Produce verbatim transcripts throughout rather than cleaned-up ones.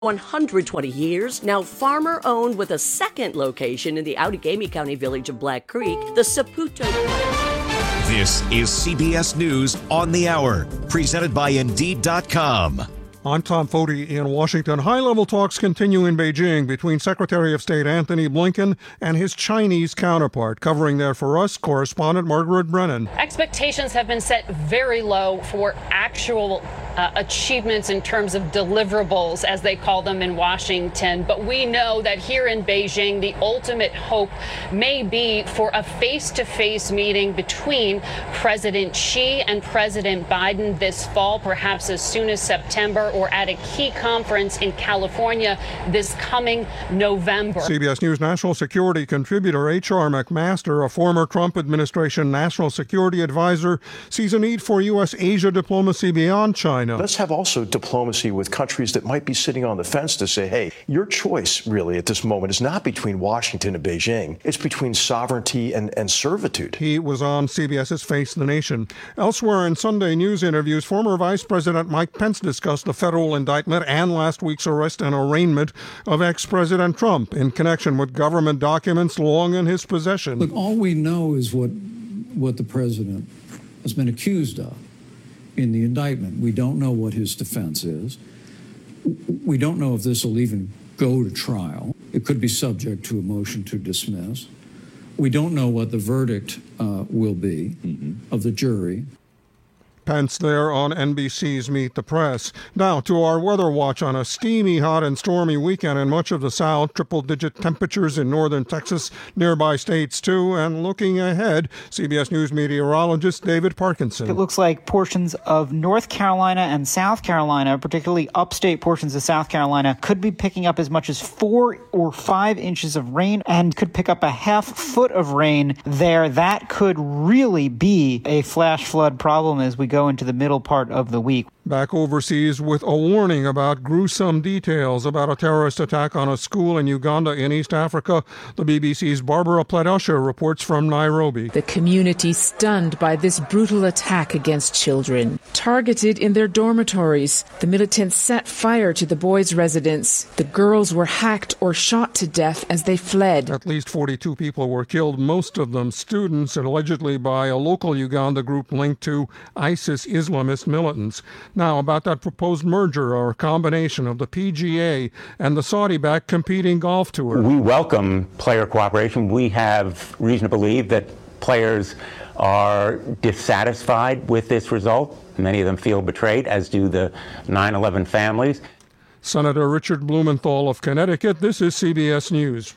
one hundred twenty years, now farmer-owned with a second location in the Outagamie County village of Black Creek, the Saputo Plant. This is C B S News on the Hour, presented by Indeed dot com. I'm Tom Foti in Washington. High-level talks continue in Beijing between Secretary of State Antony Blinken and his Chinese counterpart. Covering there for us, correspondent Margaret Brennan. Expectations have been set very low for actual uh, achievements in terms of deliverables, as they call them in Washington. But we know that here in Beijing, the ultimate hope may be for a face-to-face meeting between President Xi and President Biden this fall, perhaps as soon as September, or at a key conference in California this coming November. C B S News national security contributor H R McMaster, a former Trump administration national security advisor, sees a need for U S Asia diplomacy beyond China. Let's have also diplomacy with countries that might be sitting on the fence to say, hey, your choice really at this moment is not between Washington and Beijing. It's between sovereignty and, and servitude. He was on CBS's Face the Nation. Elsewhere in Sunday news interviews, former Vice President Mike Pence discussed the federal indictment and last week's arrest and arraignment of ex-President Trump in connection with government documents long in his possession. Look, all we know is what what the president has been accused of in the indictment. We don't know what his defense is. We don't know if this will even go to trial. It could be subject to a motion to dismiss. We don't know what the verdict uh, will be mm-hmm. of the jury. Pence there on N B C's Meet the Press. Now to our weather watch on a steamy, hot and stormy weekend in much of the South. Triple-digit temperatures in northern Texas, nearby states too. And looking ahead, C B S News meteorologist David Parkinson. It looks like portions of North Carolina and South Carolina, particularly upstate portions of South Carolina, could be picking up as much as four or five inches of rain and could pick up a half foot of rain there. That could really be a flash flood problem as we go into the middle part of the week. Back overseas with a warning about gruesome details about a terrorist attack on a school in Uganda in East Africa. The B B C's Barbara Pledusher reports from Nairobi. The community stunned by this brutal attack against children. Targeted in their dormitories, the militants set fire to the boys' residence. The girls were hacked or shot to death as they fled. At least forty-two people were killed, most of them students, allegedly by a local Uganda group linked to ISIS Islamist militants. Now, about that proposed merger or combination of the P G A and the Saudi-backed competing golf tour. We welcome player cooperation. We have reason to believe that players are dissatisfied with this result. Many of them feel betrayed, as do the nine eleven families. Senator Richard Blumenthal of Connecticut, this is C B S News.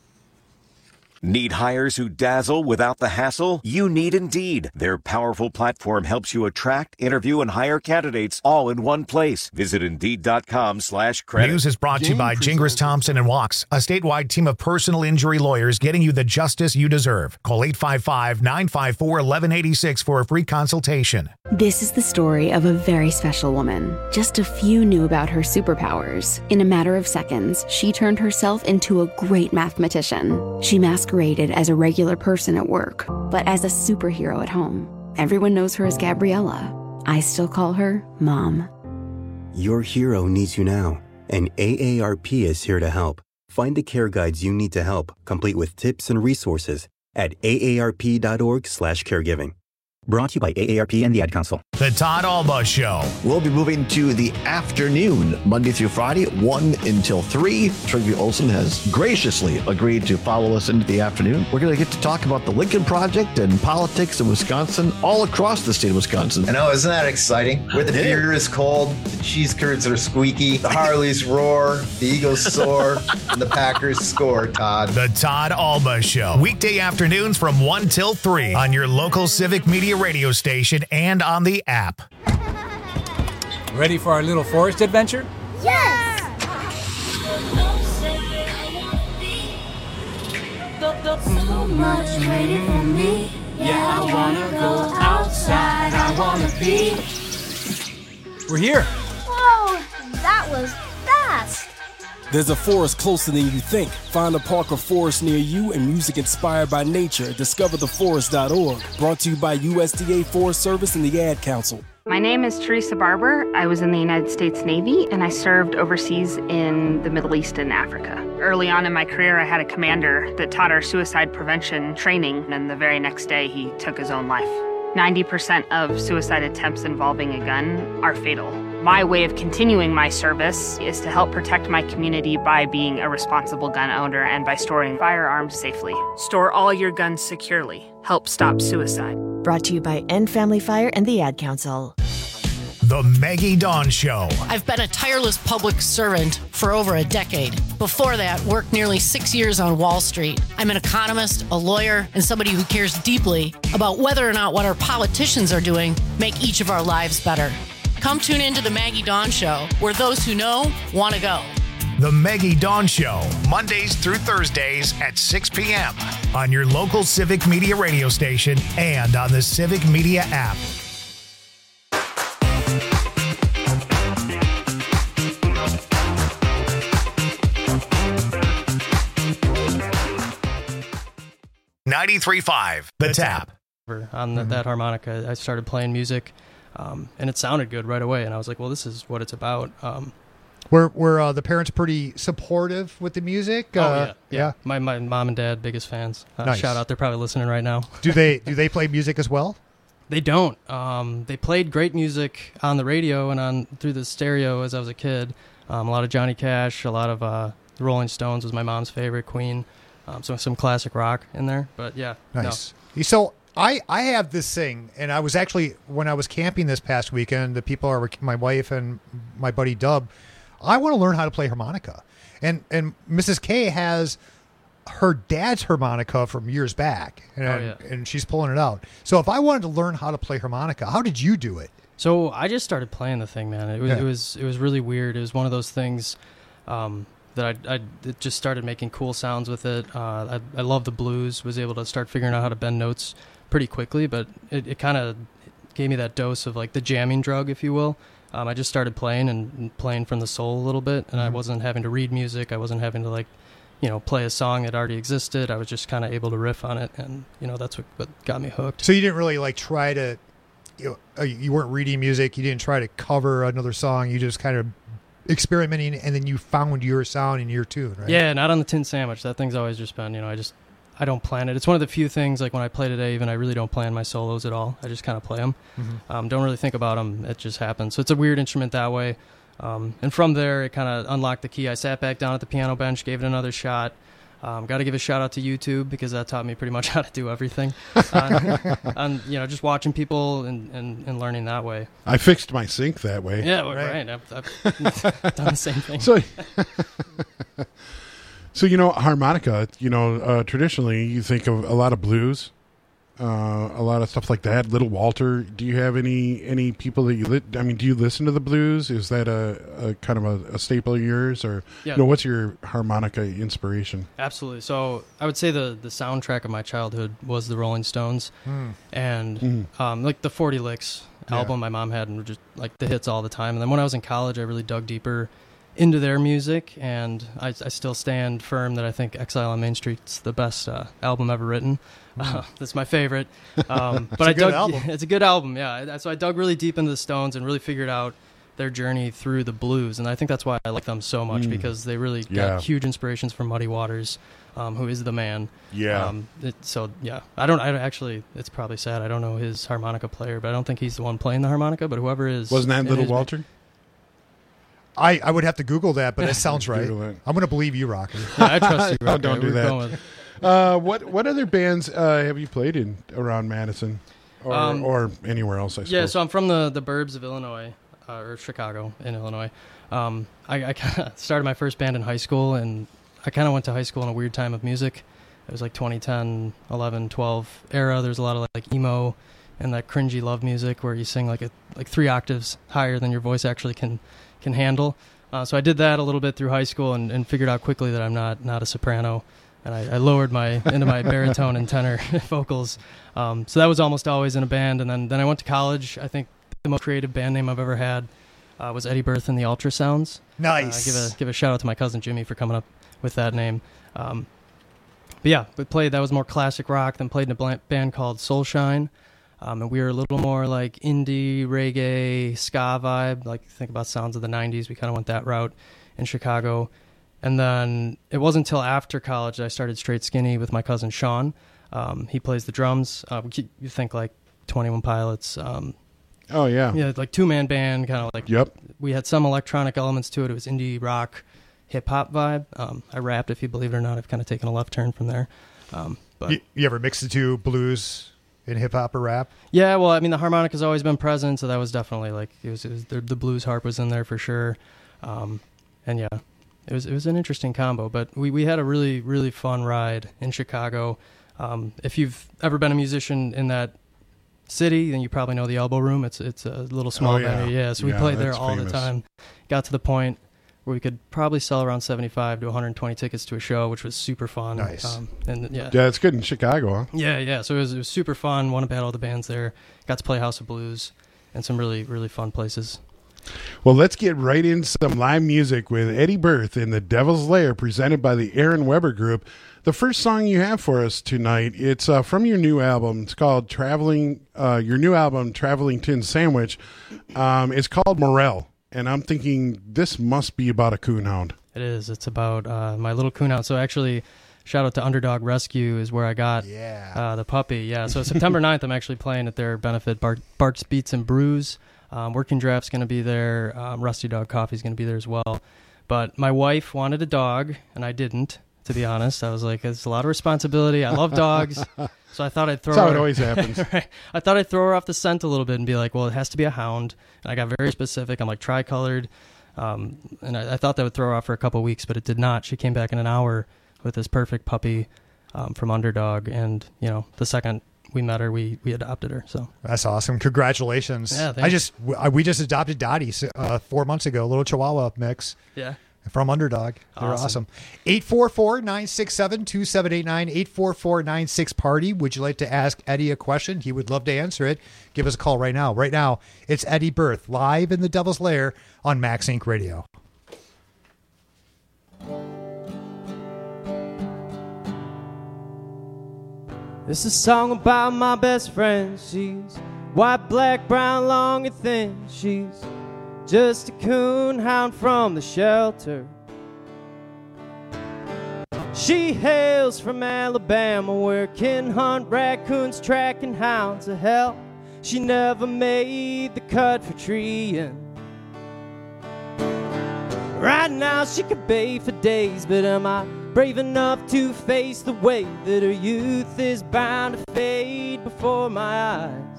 Need hires who dazzle without the hassle? You need Indeed. Their powerful platform helps you attract, interview, and hire candidates all in one place. Visit Indeed.com slash credit. News is brought to you by Gingras Thompson and Walks, a statewide team of personal injury lawyers getting you the justice you deserve. Call eight five five, nine five four, one one eight six for a free consultation. This is the story of a very special woman. Just a few knew about her superpowers. In a matter of seconds, she turned herself into a great mathematician. She masqueraded as a regular person at work, but as a superhero at home. Everyone knows her as Gabriella. I still call her Mom. Your hero needs you now, and A A R P is here to help. Find the care guides you need to help, complete with tips and resources at aarp.org slash caregiving. Brought to you by A A R P and the Ad Council. The Todd Alba Show. We'll be moving to the afternoon, Monday through Friday, one until three. Trygve Olsen has graciously agreed to follow us into the afternoon. We're going to get to talk about the Lincoln Project and politics in Wisconsin, all across the state of Wisconsin. I know, isn't that exciting? Where the beer is cold, the cheese curds are squeaky, the Harleys roar, the Eagles soar, and the Packers score, Todd. The Todd Alba Show. Weekday afternoons from one till three on your local Civic Media radio station and on the app. Ready for our little forest adventure? Yes! So much waiting for me. Yeah, I wanna go outside. I wanna be. We're here. Whoa, that was fast. There's a forest closer than you think. Find a park or forest near you and music inspired by nature at discover the forest dot org. Brought to you by U S D A Forest Service and the Ad Council. My name is Teresa Barber. I was in the United States Navy, and I served overseas in the Middle East and Africa. Early on in my career, I had a commander that taught our suicide prevention training, and the very next day, he took his own life. ninety percent of suicide attempts involving a gun are fatal. My way of continuing my service is to help protect my community by being a responsible gun owner and by storing firearms safely. Store all your guns securely. Help stop suicide. Brought to you by End Family Fire and the Ad Council. The Maggie Dawn Show. I've been a tireless public servant for over a decade. Before that, worked nearly six years on Wall Street. I'm an economist, a lawyer, and somebody who cares deeply about whether or not what our politicians are doing make each of our lives better. Come tune into the Maggie Dawn Show, where those who know want to go. The Maggie Dawn Show, Mondays through Thursdays at six p.m. on your local Civic Media radio station and on the Civic Media app. ninety-three point five, The Tap. On the, that harmonica, I started playing music, um, and it sounded good right away, and I was like, well, this is what it's about. Um, Were were uh, the parents pretty supportive with the music? oh, uh, yeah, yeah. yeah. My, my mom and dad, biggest fans. Uh, Nice. Shout out, they're probably listening right now. Do they do they play music as well? They don't. Um, they played great music on the radio and on through the stereo as I was a kid. Um, a lot of Johnny Cash, a lot of uh, the Rolling Stones was my mom's favorite, Queen. Um, so some classic rock in there, but yeah. Nice. So I, I have this thing, and I was actually, when I was camping this past weekend, the people are my wife and my buddy Dub, I want to learn how to play harmonica. And and Missus K has her dad's harmonica from years back, and, Oh, yeah. and she's pulling it out. So if I wanted to learn how to play harmonica, how did you do it? So I just started playing the thing, man. It was Yeah. it was it was really weird. It was one of those things um, that I I it just started making cool sounds with it. Uh, I I love the blues. Was able to start figuring out how to bend notes pretty quickly, but it, it kind of gave me that dose of like the jamming drug, if you will. Um, I just started playing and, and playing from the soul a little bit, and I Mhm. wasn't having to read music. I wasn't having to like, you know, play a song that already existed. I was just kind of able to riff on it, and you know that's what, what got me hooked. So you didn't really like try to, you know, uh, you weren't reading music. You didn't try to cover another song. You just kind of experimenting, and then you found your sound and your tune, right? Yeah, not on the tin sandwich. That thing's always just been, you know, I just, I don't plan it. It's one of the few things, like when I play today, even I really don't plan my solos at all. I just kind of play them. Mhm. Um, don't really think about them. It just happens. So it's a weird instrument that way. Um, and from there, it kind of unlocked the key. I sat back down at the piano bench, gave it another shot. Um, got to give a shout out to YouTube because that taught me pretty much how to do everything. uh, and, you know, just watching people and, and, and learning that way. I fixed my sink that way. Yeah, well, right. I've, I've done the same thing. So, so you know, harmonica. You know, uh, traditionally you think of a lot of blues, uh, a lot of stuff like that. Little Walter. Do you have any any people that you? Li- I mean, do you listen to the blues? Is that a, a kind of a, a staple of yours, or Yeah. you know, what's your harmonica inspiration? Absolutely. So I would say the, the soundtrack of my childhood was the Rolling Stones, Mm. and Mm. um, like the forty Licks Yeah. album my mom had, and were just like the hits all the time. And then when I was in college, I really dug deeper into their music, and I, I still stand firm that I think Exile on Main Street's the best uh, album ever written. Mm. Uh, that's my favorite. Um, It's but a I good dug, album. It's a good album, yeah. So I dug really deep into the Stones and really figured out their journey through the blues, and I think that's why I like them so much, Mm. because they really Yeah. got huge inspirations from Muddy Waters, um, who is the man. Yeah. Um, it, so yeah, I don't. I don't- actually, it's probably sad. I don't know his harmonica player, but I don't think he's the one playing the harmonica. But whoever is, Wasn't that in Little his- Walter? I, I would have to Google that, but it sounds right. Google it. I'm going to believe you, Rocker. Yeah, I trust you. Oh, Rocker. don't do We're going that. with- Uh, what what other bands uh, have you played in around Madison, or Um, or anywhere else? I suppose. Yeah, so I'm from the, the burbs of Illinois, uh, or Chicago in Illinois. Um, I, I kind of started my first band in high school, and I kind of went to high school in a weird time of music. It was like twenty ten, eleven, twelve era. There's a lot of like emo and that cringy love music where you sing like a, like three octaves higher than your voice actually can can handle. Uh, so I did that a little bit through high school, and, and figured out quickly that I'm not not a soprano. And I, I lowered my into my baritone and tenor vocals. Um, so that was almost always in a band. And then, then I went to college. I think the most creative band name I've ever had uh, was Eddie Berth and the Ultrasounds. Nice. Uh, give a give a shout out to my cousin Jimmy for coming up with that name. Um, but yeah, we played. That was more classic rock. Then played in a bl- band called Soulshine. Um, and we were a little more like indie, reggae, ska vibe. Like think about sounds of the nineties. We kind of went that route in Chicago. And then it wasn't until after college that I started Straight Skinny with my cousin Sean. Um, he plays the drums. Uh, you think like twenty-one Pilots. Um, oh, yeah. Yeah, like two-man band, kind of like... Yep. We had some electronic elements to it. It was indie rock, hip-hop vibe. Um, I rapped, if you believe it or not. I've kind of taken a left turn from there. Um, but you, you ever mix the two, blues and hip-hop or rap? Yeah, well, I mean, the harmonica's always been present, so that was definitely like... It was, it was the, the blues harp was in there for sure. Um, and yeah... It was it was an interesting combo, but we, we had a really, really fun ride in Chicago. Um, if you've ever been a musician in that city, then you probably know the Elbow Room. It's it's a little small oh, yeah. venue. Yeah, so we yeah, played there all famous. the time. Got to the point where we could probably sell around seventy-five to one hundred twenty tickets to a show, which was super fun. Nice. Um, and yeah. Yeah, it's good in Chicago, huh? Yeah, yeah. So it was, it was super fun. Won about all the bands there. Got to play House of Blues and some really, really fun places. Well, let's get right into some live music with Eddie Berth in The Devil's Lair, presented by the Aaron Weber Group. The first song you have for us tonight, it's uh, from your new album. It's called Traveling, uh, your new album, Traveling Tin Sandwich. Um, it's called Morel, and I'm thinking this must be about a coonhound. It is. It's about uh, my little coonhound. So actually, shout out to Underdog Rescue is where I got yeah. uh, the puppy. Yeah. So September ninth, I'm actually playing at their benefit, Bart, Bart's Beats and Brews. Um, Working Draft's going to be there. Um, Rusty Dog Coffee's going to be there as well. But my wife wanted a dog, and I didn't, to be honest. I was like, it's a lot of responsibility. I love dogs. So I thought I'd throw That's her. how it always happens. Right. I thought I'd throw her off the scent a little bit and be like, well, it has to be a hound. And I got very specific. I'm like tricolored. Um, and I, I thought that would throw her off for a couple of weeks, but it did not. She came back in an hour with this perfect puppy um, from Underdog. And, you know, the second we met her, we we adopted her. So that's awesome. Congratulations. Yeah, I just I, we just adopted Dottie uh, four months ago, a little Chihuahua mix. Yeah. From Underdog. They're awesome. awesome. eight four four, nine six seven, two seven eight nine, eight four four, nine six party. Would you like to ask Eddie a question? He would love to answer it. Give us a call right now. Right now, it's Eddie Berth live in the Devil's Lair on Max Inc Radio. It's a song about my best friend. She's white, black, brown, long and thin. She's just a coon hound from the shelter. She hails from Alabama, where kin hunt raccoons, tracking hounds of hell. She never made the cut for treeing. Right now she could bay for days, but am I brave enough to face the way that her youth is bound to fade before my eyes?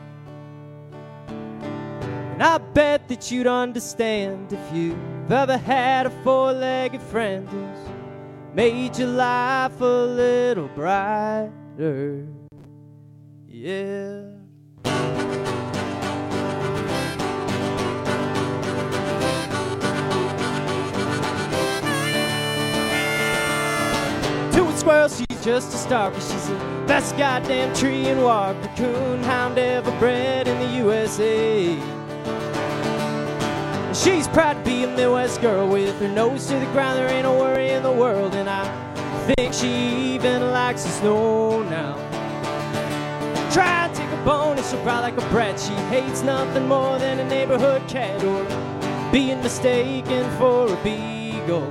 And I bet that you'd understand if you've ever had a four-legged friend who's made your life a little brighter. Yeah. To a squirrel, she's just a stalker. She's the best goddamn tree and walker, coon hound ever bred in the U S A. And she's proud to be a Midwest girl with her nose to the ground. There ain't no worry in the world, and I think she even likes the snow now. Try to take a bone and she'll cry like a brat. She hates nothing more than a neighborhood cat or being mistaken for a beagle.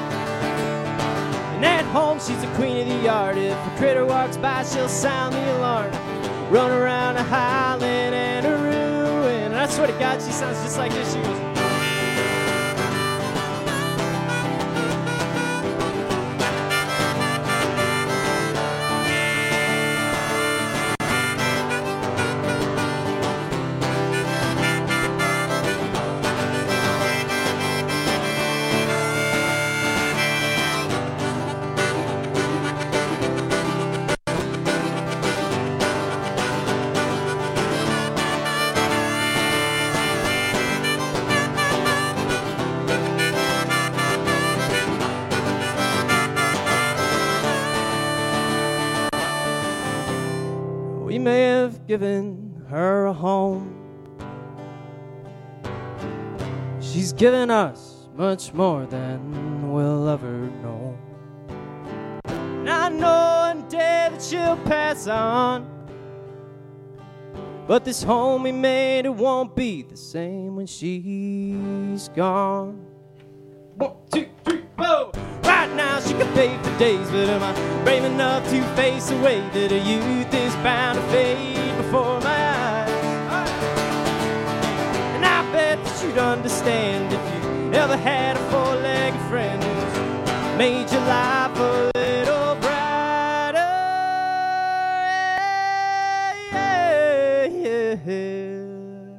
And at home she's the queen of the yard. If a critter walks by, she'll sound the alarm, run around a howling and a ruin. And I swear to God, she sounds just like this. She goes, we may have given her a home. She's given us much more than we'll ever know. And I know one day that she'll pass on. But this home we made, it won't be the same when she's gone. One, two, three, four. Right now she can pay for days, but am I brave enough to face the way that her youth is bound to fade before my eyes? And I bet that you'd understand if you ever had a four-legged friend who's made your life a little brighter. Yeah, yeah, yeah.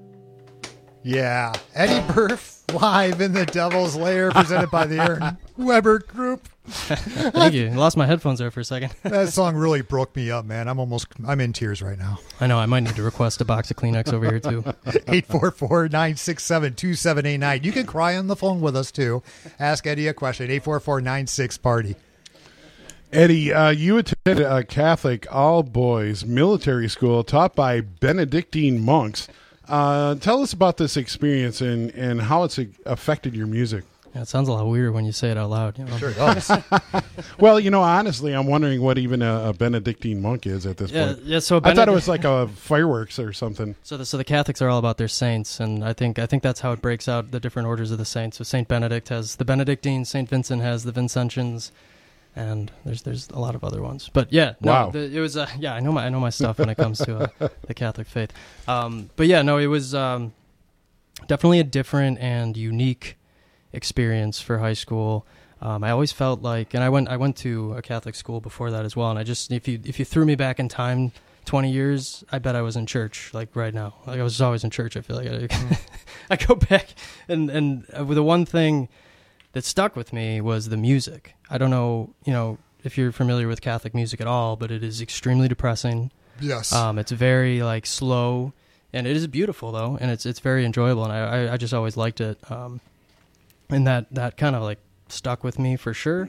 Yeah, Eddie Burf live in the Devil's Lair, presented by the Aaron Weber Group. Thank you. I lost my headphones there for a second. That song really broke me up, man. I'm almost, I'm in tears right now. I know. I might need to request a box of Kleenex over here too. eight four four, nine six seven, two seven eight nine. You can cry on the phone with us too. Ask Eddie a question. eight four four, nine six, party. Eddie, uh, you attended a Catholic all-boys military school taught by Benedictine monks. Uh, tell us about this experience and, and how it's affected your music. Yeah, it sounds a lot weird when you say it out loud. You know? Sure does. Well, you know, honestly, I'm wondering what even a, a Benedictine monk is at this Yeah, point. yeah, so I thought it Benedict- was like a fireworks or something. So the, so the Catholics are all about their saints, and I think I think that's how it breaks out the different orders of the saints. So Saint Benedict has the Benedictines, Saint Vincent has the Vincentians, and there's there's a lot of other ones. But yeah, no, Wow. the, it was uh, yeah, I know my I know my stuff when it comes to uh, the Catholic faith. Um, but yeah, no, it was um, definitely a different and unique experience for high school. Um, I always felt like, and I went I went to a Catholic school before that as well, and I just if you if you threw me back in time twenty years, I bet I was in church like right now. Like I was always in church. I feel like I, I go back, and and the one thing that stuck with me was the music. I don't know, you know, if you're familiar with Catholic music at all, but it is extremely depressing. Yes. Um, it's very like slow, and it is beautiful though, and it's it's very enjoyable, and I I, I just always liked it. Um, And that, that kind of like stuck with me for sure.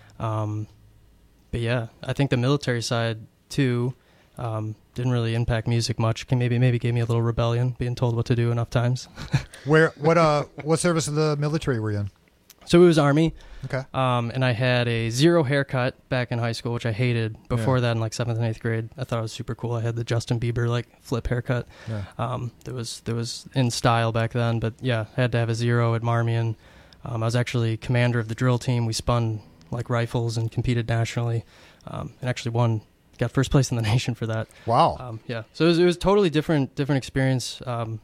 Um, but yeah, I think the military side too um, didn't really impact music much. Can maybe maybe gave me a little rebellion, being told what to do enough times. Where what uh what service of the military were you in? So it was Army. Okay. Um, and I had a zero haircut back in high school, which I hated. Before Yeah. that, in like seventh and eighth grade, I thought it was super cool. I had the Justin Bieber like flip haircut. Yeah. Um, that was that was in style back then. But yeah, I had to have a zero at Marmion. Um, I was actually commander of the drill team. We spun like rifles and competed nationally, um, and actually won, got first place in the nation for that. Wow. Um, yeah. So it was, it was totally different, different experience. Um,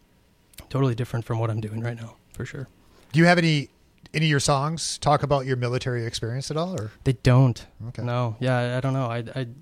totally different from what I'm doing right now, for sure. Do you have any any of your songs talk about your military experience at all, or They don't. Okay. No. Yeah. I, I don't know. I, I,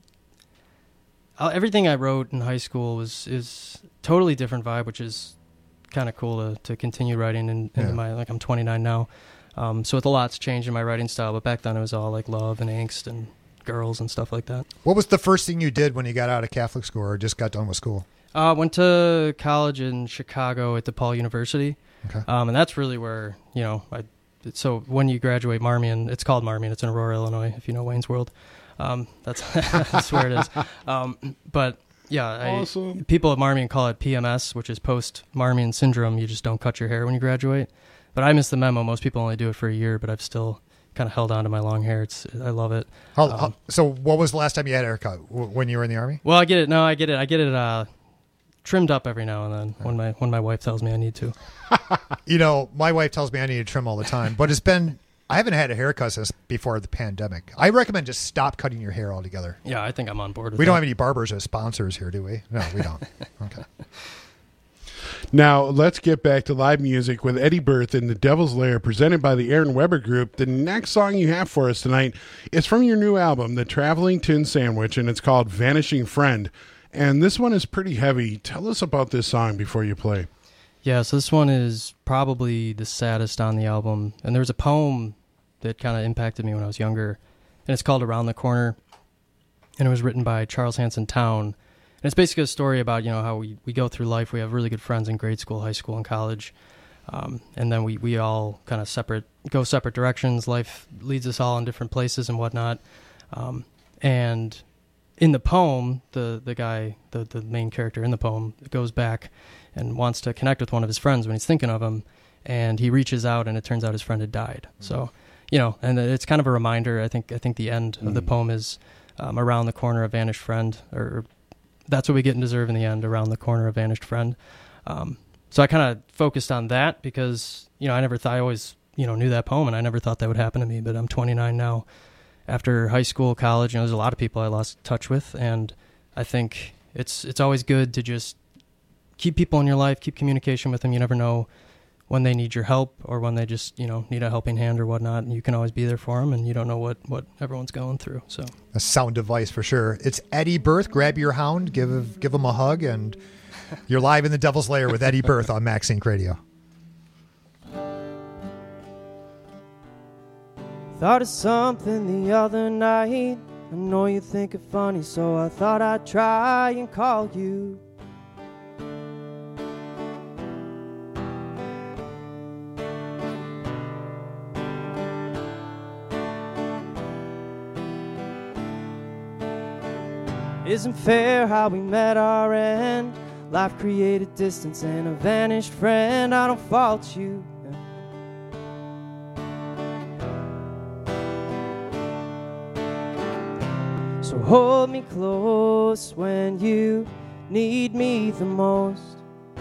I everything I wrote in high school was is totally different vibe, which is kind of cool to, to continue writing in, into Yeah. my, like I'm twenty-nine now. Um, so it's a lot's changed in my writing style, but back then it was all like love and angst and girls and stuff like that. what was the first thing you did when you got out of Catholic school or just got done with school? I uh, went to college in Chicago at DePaul University. Okay. Um, and that's really where, you know, I, so when you graduate Marmion, it's called Marmion. It's in Aurora, Illinois, if you know Wayne's World. Um, that's, that's where it is. Um, but yeah, Awesome. I, people at Marmion call it P M S, which is post-Marmion syndrome. You just don't cut your hair when you graduate. But I missed the memo. Most people only do it for a year, but I've still kind of held on to my long hair. It's I love it. How, Um, how, so what was the last time you had a haircut? W- when you were in the Army? Well, I get it. No, I get it. I get it uh, trimmed up every now and then when my when my wife tells me I need to. You know, my wife tells me I need to trim all the time, but it's been, I haven't had a haircut since before the pandemic. I recommend just stop cutting your hair altogether. Yeah, I think I'm on board with We that. don't have any barbers as sponsors here, do we? No, we don't. Okay. Now, let's get back to live music with Eddie Burth in the Devil's Lair, presented by the Aaron Weber Group. The next song you have for us tonight is from your new album, The Traveling Tin Sandwich, and it's called Vanishing Friend. And this one is pretty heavy. Tell us about this song before you play. Yeah, so this one is probably the saddest on the album. And there was a poem that kind of impacted me when I was younger, and it's called Around the Corner, and it was written by Charles Hanson Towne. And it's basically a story about, you know, how we, we go through life. We have really good friends in grade school, high school, and college. Um, and then we, we all kind of separate, go separate directions. Life leads us all in different places and whatnot. Um, and in the poem, the, the guy, the, the main character in the poem, goes back and wants to connect with one of his friends when he's thinking of him. And he reaches out, and it turns out his friend had died. Mm-hmm. So, you know, and it's kind of a reminder. I think I think the end mm-hmm. of the poem is um, around the corner, a vanished friend, or that's what we get and deserve in the end. Around the corner, a vanished friend. Um, so I kind of focused on that because, you know, I never thought I always, you know, knew that poem, and I never thought that would happen to me. But I'm twenty-nine now. After high school, college, you know, there's a lot of people I lost touch with, and I think it's it's always good to just keep people in your life, keep communication with them. You never know when they need your help or when they just, you know, need a helping hand or whatnot, and you can always be there for them, and you don't know what, what everyone's going through. So a sound device for sure. It's Eddie Berth. Grab your hound, give give him a hug, and you're live in the Devil's Lair with Eddie Berth on Max Inc Radio. Thought of something the other night. I know you think it funny, so I thought I'd try and call you. Isn't fair how we met our end. Life created distance and a vanished friend. I don't fault you. So hold me close when you need me the most.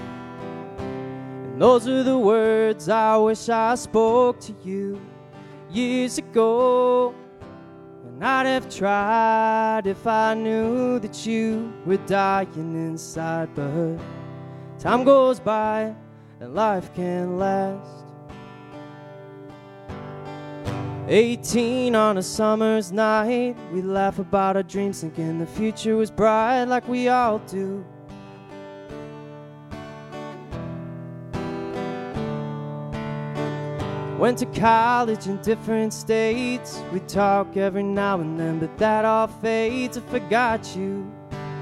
And those are the words I wish I spoke to you years ago. And I'd have tried if I knew that you were dying inside. But time goes by and life can't last. eighteen on a summer's night, we laugh about our dreams, thinking the future was bright like we all do. Went to college in different states. We talk every now and then, but that all fades. I forgot you.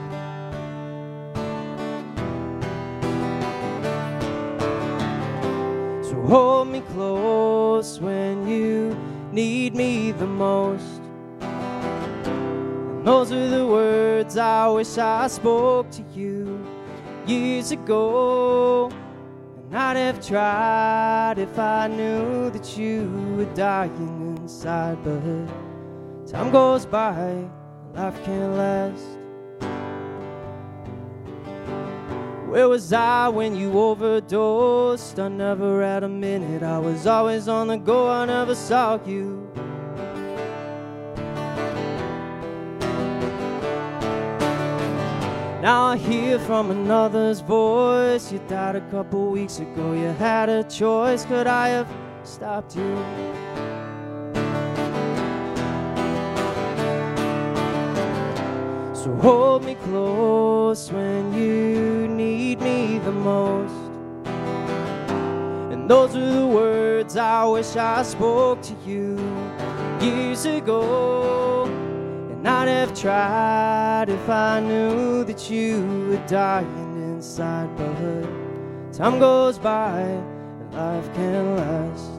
So hold me close when you need me the most. And those are the words I wish I spoke to you years ago. And I'd have tried if I knew that you were dying inside. But time goes by, life can't last. Where was I when you overdosed? I never had a minute, I was always on the go, I never saw you. Now I hear from another's voice. You died a couple weeks ago, you had a choice. Could I have stopped you? So hold me close when you need me the most. And those are the words I wish I spoke to you years ago. And I'd have tried if I knew that you were dying inside. But time goes by and life can't last.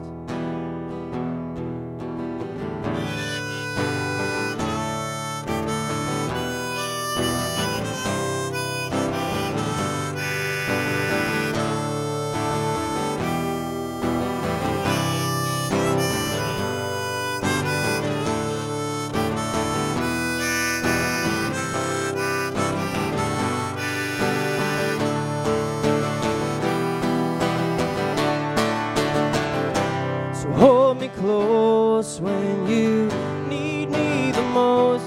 Hold me close when you need me the most.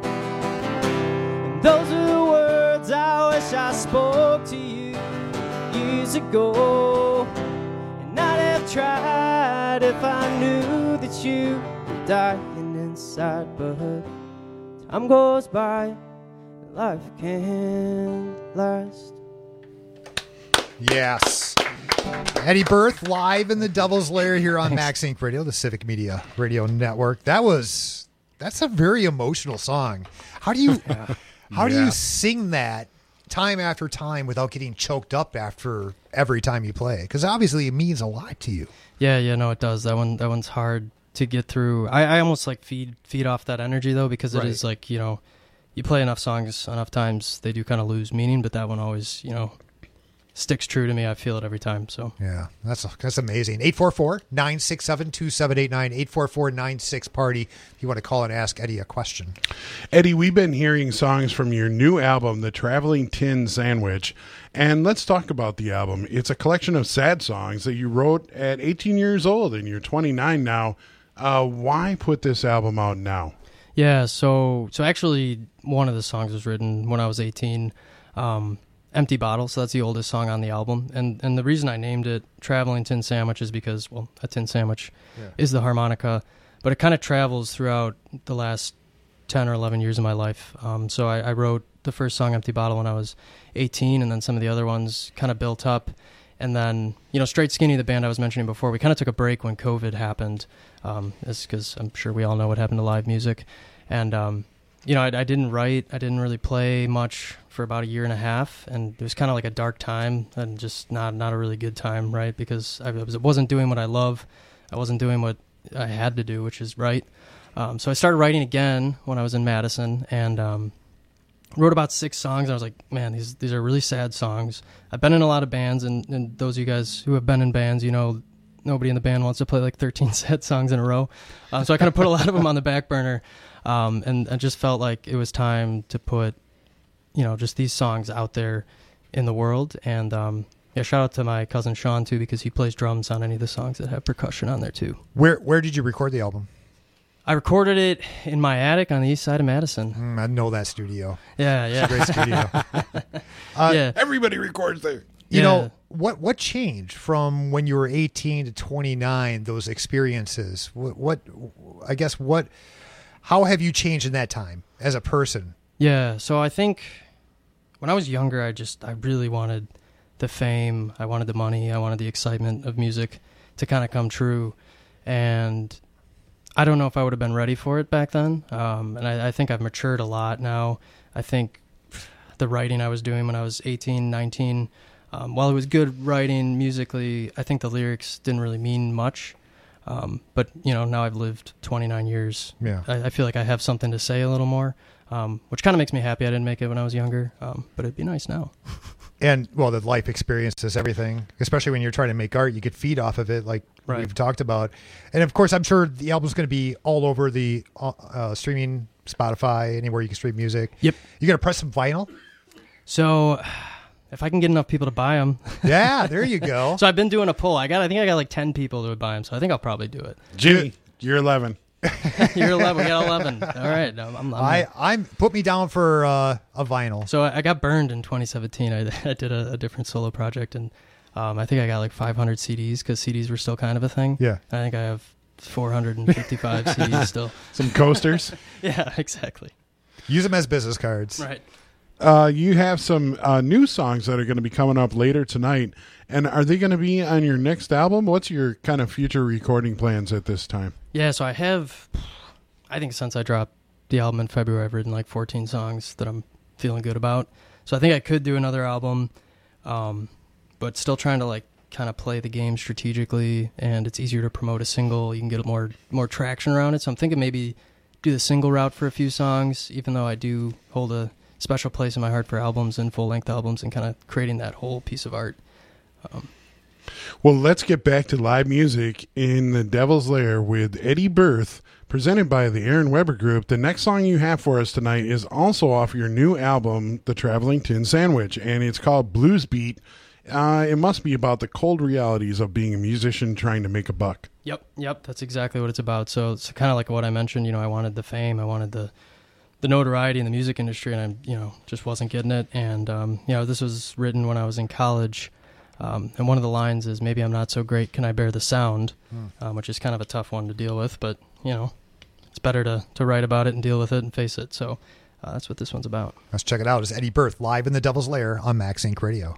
And those are the words I wish I spoke to you years ago. And I'd have tried if I knew that you were dying inside. But time goes by and life can't last. Yes. Eddie Berth live in the Devil's Lair here on Max Inc Radio, the Civic Media Radio Network. That was that's a very emotional song. How do you yeah. how do Yeah. you sing that time after time without getting choked up after every time you play? Because obviously it means a lot to you. Yeah, yeah, no, it does. That one, that one's hard to get through. I, I almost like feed feed off that energy though, because it Right. is like, you know, you play enough songs enough times, they do kind of lose meaning. But that one always, you know, sticks true to me. I feel it every time. So yeah, that's that's amazing. eight four four, nine six seven, two seven eight nine, eight four four, nine six party if you want to call and ask Eddie a question. Eddie, we've been hearing songs from your new album, The Traveling Tin Sandwich, and let's talk about the album. It's a collection of sad songs that you wrote at eighteen years old, and you're twenty-nine now. Uh, why put this album out now? Yeah, so so actually one of the songs was written when I was eighteen. Um, Empty Bottle, so that's the oldest song on the album. And and the reason I named it Traveling Tin Sandwich is because, well, a tin sandwich yeah. is the harmonica, but it kind of travels throughout the last ten or eleven years of my life. Um, so I, I wrote the first song, Empty Bottle, when I was eighteen, and then some of the other ones kind of built up. And then, you know, Straight Skinny, the band I was mentioning before, we kind of took a break when COVID happened, um, because I'm sure we all know what happened to live music. And, um, you know, I, I didn't write, I didn't really play much for about a year and a half, and it was kind of like a dark time and just not not a really good time, right? Because I was, wasn't doing what I love, I wasn't doing what I had to do, which is write. Um, so I started writing again when I was in Madison, and um, wrote about six songs. And I was like, man, these these are really sad songs. I've been in a lot of bands, and, and those of you guys who have been in bands, you know, nobody in the band wants to play like thirteen sad songs in a row. Um, so I kind of put a lot of them on the back burner. Um, and I just felt like it was time to put, you know, just these songs out there in the world. And um, yeah, shout out to my cousin Sean too, because he plays drums on any of the songs that have percussion on there too. Where where did you record the album? I recorded it in my attic on the east side of Madison. Mm, I know that studio. Yeah, yeah, it's a great studio. uh, yeah, everybody records there. You yeah. know what? What changed from when you were eighteen to twenty-nine? Those experiences. What? what I guess what. How have you changed in that time as a person? Yeah, so I think when I was younger, I just, I really wanted the fame, I wanted the money, I wanted the excitement of music to kind of come true. And I don't know if I would have been ready for it back then. Um, and I, I think I've matured a lot now. I think the writing I was doing when I was eighteen, nineteen, um, while it was good writing musically, I think the lyrics didn't really mean much. Um, but, you know, now I've lived twenty-nine years. Yeah. I, I feel like I have something to say a little more, um, which kind of makes me happy. I didn't make it when I was younger, um, but it'd be nice now. And, well, the life experience is everything, especially when you're trying to make art. You could feed off of it, like right. we've talked about. And, of course, I'm sure the album's going to be all over the uh, streaming, Spotify, anywhere you can stream music. Yep. You going to press some vinyl? So... if I can get enough people to buy them. Yeah, there you go. So I've been doing a poll. I got, I think I got like ten people that would buy them. So I think I'll probably do it. Jimmy, you're eleven. You're eleven. We got eleven. All right. I'm, I'm, I, I'm put me down for uh, a vinyl. So I, I got burned in twenty seventeen. I, I did a, a different solo project, and um, I think I got like five hundred C Ds because C Ds were still kind of a thing. Yeah. I think I have four hundred fifty-five C Ds still. Some coasters. Yeah, exactly. Use them as business cards. Right. Uh, you have some uh, new songs that are going to be coming up later tonight. And are they going to be on your next album? What's your kind of future recording plans at this time? Yeah, so I have, I think since I dropped the album in February, I've written like fourteen songs that I'm feeling good about. So I think I could do another album, um, but still trying to like kind of play the game strategically, and it's easier to promote a single. You can get more more traction around it. So I'm thinking maybe do the single route for a few songs, even though I do hold a special place in my heart for albums and full-length albums and kind of creating that whole piece of art. Um, well, let's get back to live music in the Devil's Lair with Eddie Berth, presented by the Aaron Weber Group. The next song you have for us tonight is also off your new album, The Traveling Tin Sandwich, and it's called Blues Beat. Uh, it must be about the cold realities of being a musician trying to make a buck. Yep, yep, that's exactly what it's about. So it's kind of like what I mentioned, you know, I wanted the fame, I wanted the the notoriety in the music industry, and I, you know, just wasn't getting it. And, um, you know, this was written when I was in college. Um, and one of the lines is, maybe I'm not so great, can I bear the sound? Hmm. Um, which is kind of a tough one to deal with, but, you know, it's better to, to write about it and deal with it and face it. So uh, that's what this one's about. Let's check it out. It's Eddie Berth live in the Devil's Lair on Max Inc Radio.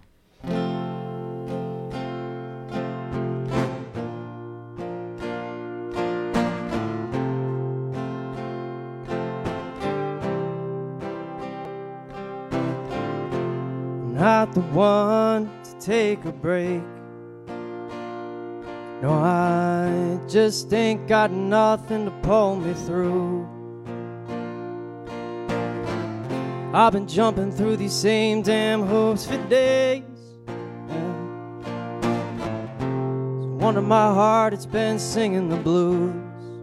Not the one to take a break. No, I just ain't got nothing to pull me through. I've been jumping through these same damn hoops for days, wonder my heart, it's been singing the blues.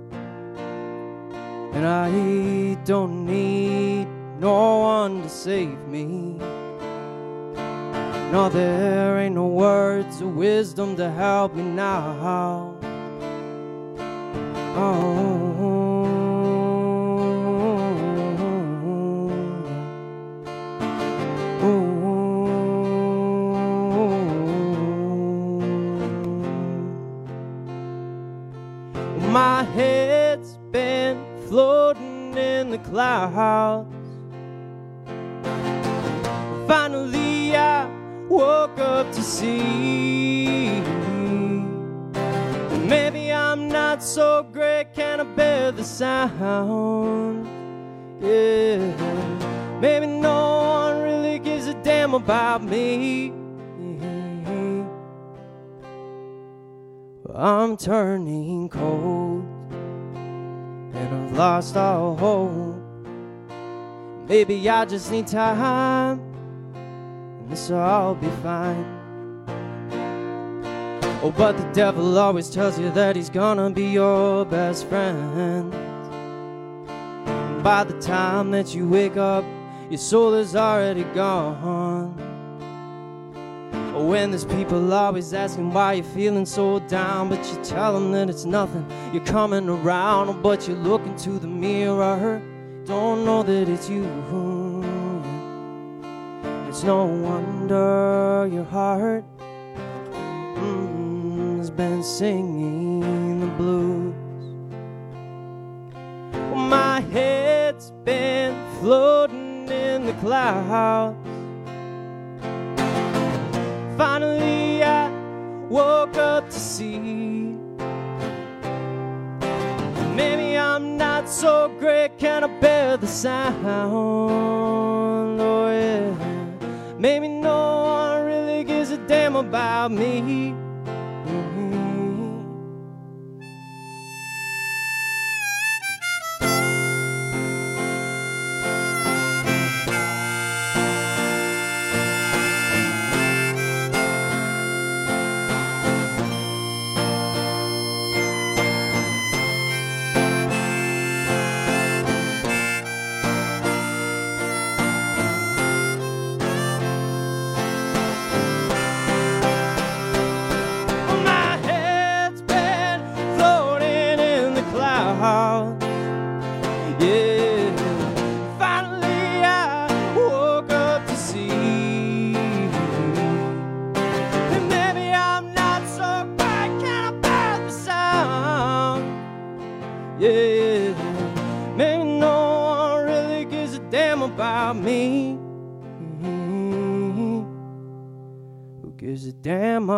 And I don't need no one to save me. No, there ain't no words of wisdom to help me now. Oh. My head's been floating in the clouds. Finally I woke up to see maybe I'm not so great, can I bear the sound? Yeah, maybe no one really gives a damn about me. I'm turning cold and I've lost all hope. Maybe I just need time and this'll all be fine. Oh, but the devil always tells you that he's gonna be your best friend. And by the time that you wake up, your soul is already gone. Oh, when there's people always asking why you're feeling so down, but you tell them that it's nothing, you're coming around. Oh, but you look into the mirror, don't know that it's you. It's no wonder your heart mm, has been singing the blues. Well, my head's been floating in the clouds. Finally I woke up to see maybe I'm not so great, can I bear the sound? Oh yeah, maybe no one really gives a damn about me. Damn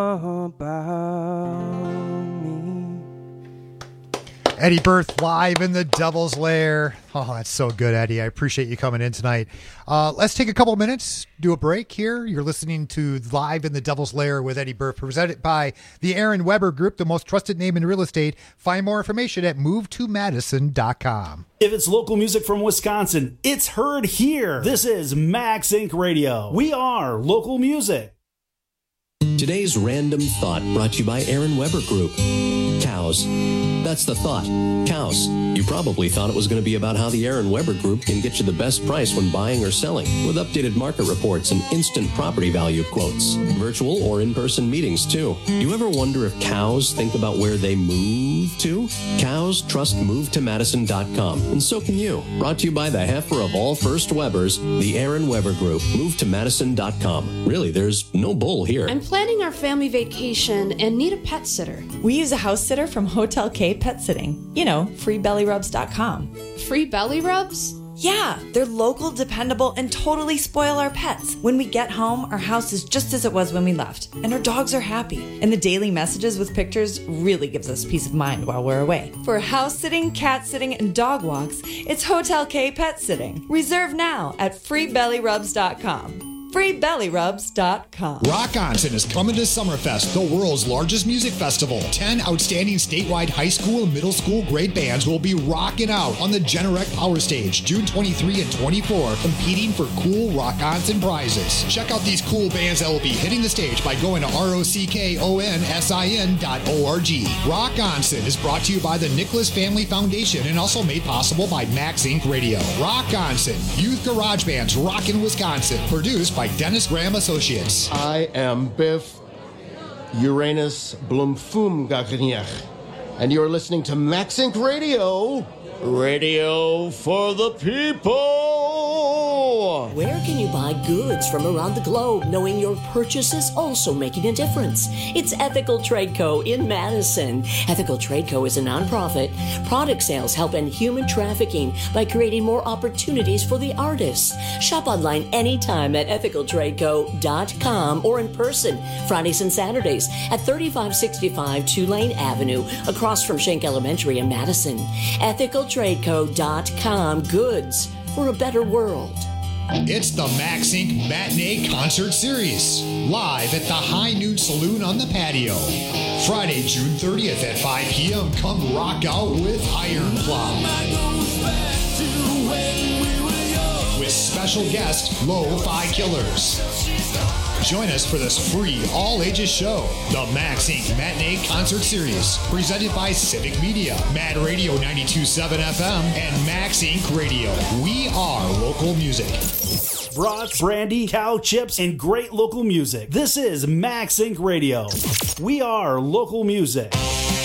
about me. Eddie Berth live in the Devil's Lair. Oh, that's so good, Eddie. I appreciate you coming in tonight. Uh, let's take a couple of minutes, do a break here. You're listening to Live in the Devil's Lair with Eddie Berth, presented by the Aaron Weber Group, the most trusted name in real estate. Find more information at move to madison dot com. If it's local music from Wisconsin, it's heard here. This is Max Incorporated. Radio. We are local music. Today's Random Thought brought to you by Aaron Weber Group. Cows. That's the thought. Cows. You probably thought it was going to be about how the Aaron Weber Group can get you the best price when buying or selling, with updated market reports and instant property value quotes. Virtual or in-person meetings, too. You ever wonder if cows think about where they move to? Cows trust move to madison dot com, and so can you. Brought to you by the heifer of all first Webers, the Aaron Weber Group. move to madison dot com. Really, there's no bull here. I'm planning our family vacation and need a pet sitter. We use a house sitter from Hotel K Pet Sitting. You know, free belly rubs dot com. Free belly rubs? Yeah, they're local, dependable, and totally spoil our pets. When we get home, our house is just as it was when we left, and our dogs are happy. And the daily messages with pictures really gives us peace of mind while we're away. For house sitting, cat sitting, and dog walks, it's Hotel K Pet Sitting. Reserve now at free belly rubs dot com. free belly rubs dot com. Rock Onsen is coming to Summerfest, the world's largest music festival. Ten outstanding statewide high school and middle school grade bands will be rocking out on the Generac Power Stage June twenty-third and twenty-fourth, competing for cool Rock Onsen prizes. Check out these cool bands that will be hitting the stage by going to R O C K O N S I N dot org. Rock Onsen is brought to you by the Nicholas Family Foundation and also made possible by Max Inc Radio. Rock Onsen, youth garage bands rockin' Wisconsin, produced by Dennis Graham Associates. I am Biff Uranus Blumfumgagniach, and you're listening to Max Inc Radio, radio for the people. Where can you buy goods from around the globe knowing your purchase is also making a difference? It's Ethical Trade Co. in Madison. Ethical Trade Co. is a nonprofit. Product sales help end human trafficking by creating more opportunities for the artists. Shop online anytime at ethical trade co dot com or in person Fridays and Saturdays at thirty-five sixty-five Tulane Avenue across from Schenck Elementary in Madison. ethical trade co dot com. Goods for a better world. It's the Max Incorporated. Matinee Concert Series, live at the High Noon Saloon on the patio. Friday, June thirtieth at five p.m. Come rock out with Iron Cloud. With special guest, Lo-Fi Killers. Join us for this free all-ages show, the Max Incorporated. Matinee Concert Series, presented by Civic Media, Mad Radio ninety-two point seven F M, and Max Incorporated Radio. We are local music. Brats, brandy, cow chips, and great local music. This is Max Incorporated Radio. We are local music.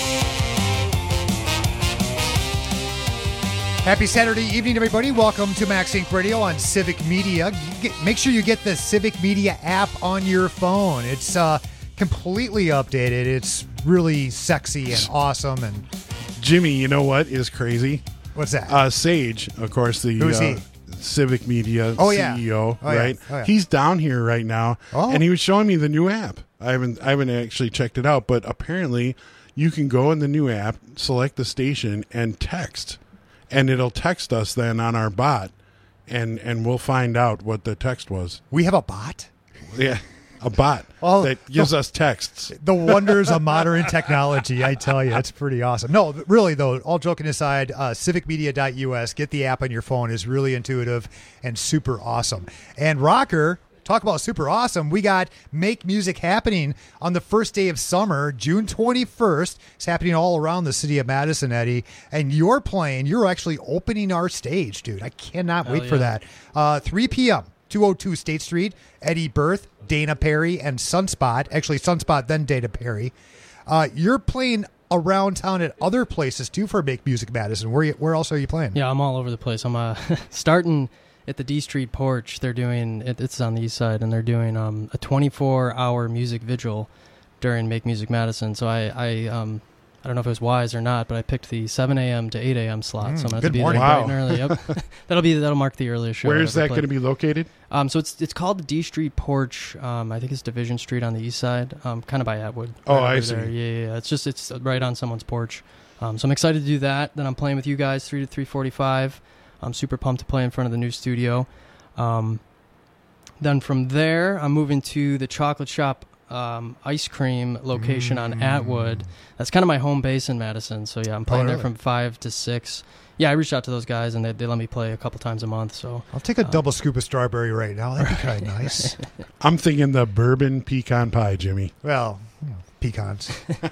Happy Saturday evening, everybody. Welcome to Max Incorporated Radio on Civic Media. Get, make sure you get the Civic Media app on your phone. It's uh, completely updated. It's really sexy and awesome. And Jimmy, you know what is crazy? What's that? Uh, Sage, of course, the Who's uh, he? Civic Media Oh, C E O, yeah. Oh, yeah. right? Oh, yeah. He's down here right now, Oh. and he was showing me the new app. I haven't, I haven't actually checked it out, but apparently, you can go in the new app, select the station, and text, and it'll text us then on our bot, and and we'll find out what the text was. We have a bot? Yeah, a bot Oh, that gives the- us texts. The wonders of modern technology, I tell you, it's pretty awesome. No, really, though, all joking aside, uh, civic media dot U S, get the app on your phone, is really intuitive and super awesome. And Rocker, talk about super awesome, we got Make Music happening on the first day of summer, June twenty-first. It's happening all around the city of Madison, Eddie. And you're playing, you're actually opening our stage, dude. I cannot wait Hell for yeah. that. Uh, three p.m., two oh two State Street, Eddie Berth, Dana Perry, and Sunspot. Actually, Sunspot, then Dana Perry. Uh, you're playing around town at other places, too, for Make Music Madison. Where you, where else are you playing? Yeah, I'm all over the place. I'm uh, starting at the D Street Porch. They're doing, it, it's on the east side, and they're doing um, a twenty-four hour music vigil during Make Music Madison. So I, I, um, I don't know if it was wise or not, but I picked the seven a.m. to eight a.m. slot. Mm, so I'm going to good be morning. there bright Wow. and early. Yep. that'll be that'll mark the earliest show. Where I've is ever that played. going to be located? Um, so it's it's called the D Street Porch. Um, I think it's Division Street on the east side, um, kind of by Atwood. Oh, right I over see. there. Yeah, yeah, yeah. It's just it's right on someone's porch. Um, so I'm excited to do that. Then I'm playing with you guys three to three forty-five. I'm super pumped to play in front of the new studio. Um, then from there, I'm moving to the Chocolate Shop um, ice cream location on Atwood. That's kind of my home base in Madison. So yeah, I'm playing Oh, there really? from five to six. Yeah, I reached out to those guys and they, they let me play a couple times a month. So I'll take a double scoop of strawberry right now. That'd be kind of nice. I'm thinking the bourbon pecan pie, Jimmy. Well, you know, pecans.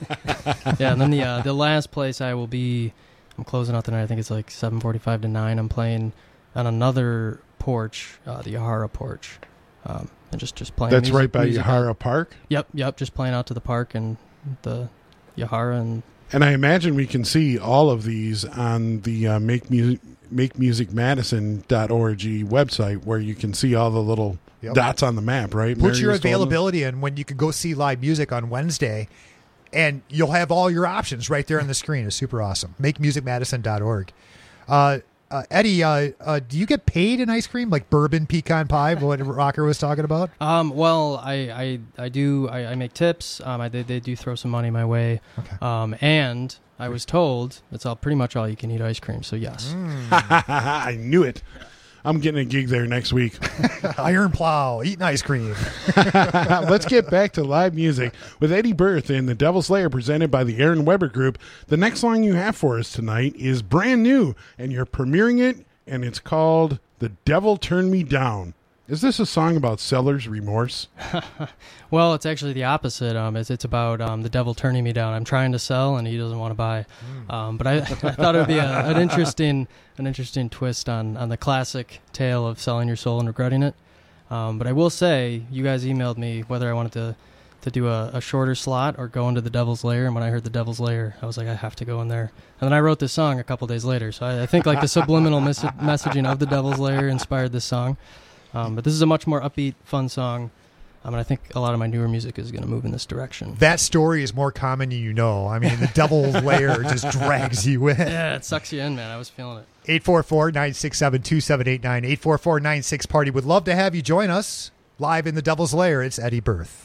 Yeah, and then the uh, the last place I will be, I'm closing out the night. I think it's like seven forty-five to nine. I'm playing on another porch, uh, the Yahara porch, um, and just just playing. That's music, right by music Yahara out- Park? Yep, yep. Just playing out to the park and the Yahara and. And I imagine we can see all of these on the uh, Make Music make music madison dot org website, where you can see all the little Yep. dots on the map, right? Put Mary your was told us? availability in when you can go see live music on Wednesday, and you'll have all your options right there on the screen. It's super awesome. make music madison dot org. Uh, uh, Eddie, uh, uh, do you get paid in ice cream, like bourbon pecan pie, what Rocker was talking about? Um, well, I, I, I do, I, I make tips. Um, I, they, they do throw some money my way. Okay. Um, and I was told it's all pretty much all you can eat ice cream. So yes. I knew it. I'm getting a gig there next week. Iron Plow, eating ice cream. Let's get back to live music with Eddie Berth and the Devil's Lair presented by the Aaron Weber Group. The next song you have for us tonight is brand new, and you're premiering it, and it's called The Devil Turned Me Down. Is this a song about seller's remorse? Well, it's actually the opposite. Um, it's, it's about um, the devil turning me down. I'm trying to sell, and he doesn't want to buy. Mm. Um, but I, I thought it would be a, an interesting, an interesting twist on, on the classic tale of selling your soul and regretting it. Um, but I will say, you guys emailed me whether I wanted to, to do a, a shorter slot or go into the Devil's Lair. And when I heard the Devil's Lair, I was like, I have to go in there. And then I wrote this song a couple days later. So I, I think like the subliminal mes- messaging of the Devil's Lair inspired this song. Um, but this is a much more upbeat, fun song. Um, and I think a lot of my newer music is going to move in this direction. That story is more common than you know. I mean, the Devil's Lair just drags you in. Yeah, it sucks you in, man. I was feeling it. eight four four, nine six seven, two seven eight nine, eight four four, nine six party. Would love to have you join us live in the Devil's Lair. It's Eddie Berth.